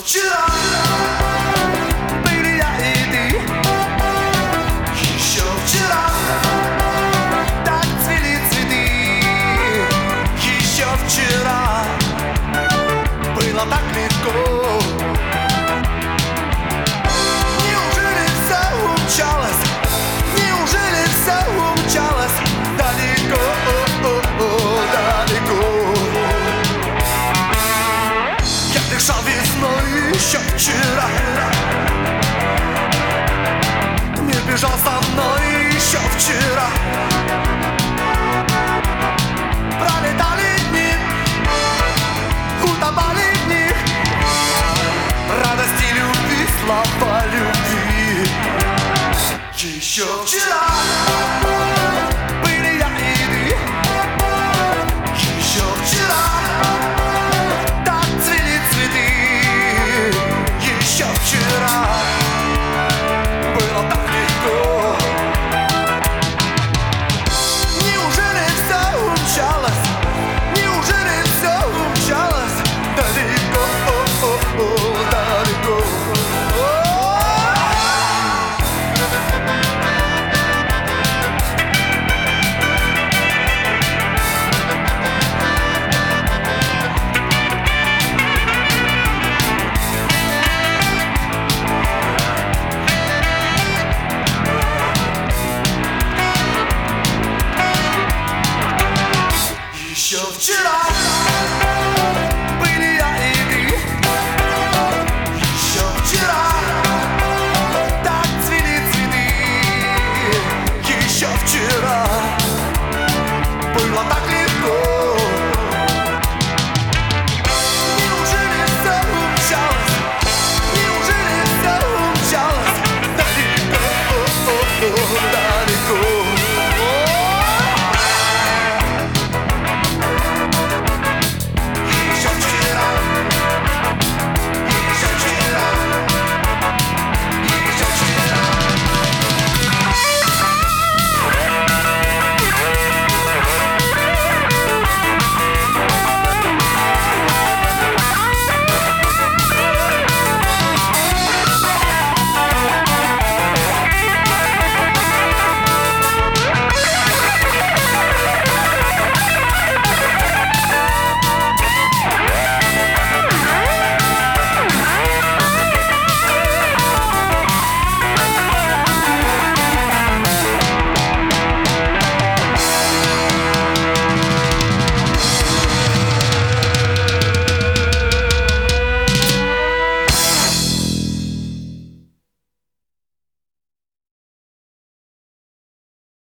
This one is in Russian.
вчера были я и ты. Еще вчера так цвели цветы. Еще вчера было так легко. Неужели все умчалось? Неужели все умчалось далеко, далеко? Я дышал весной еще вчера. Мир бежал со мной еще вчера. Пролетали дни, утопали в них. Радости, любви, слова любви. Еще вчера были я и ты. Еще вчера так цвели цветы. Еще вчера было так легко. Неужели все умчалось? Неужели все умчалось далеко?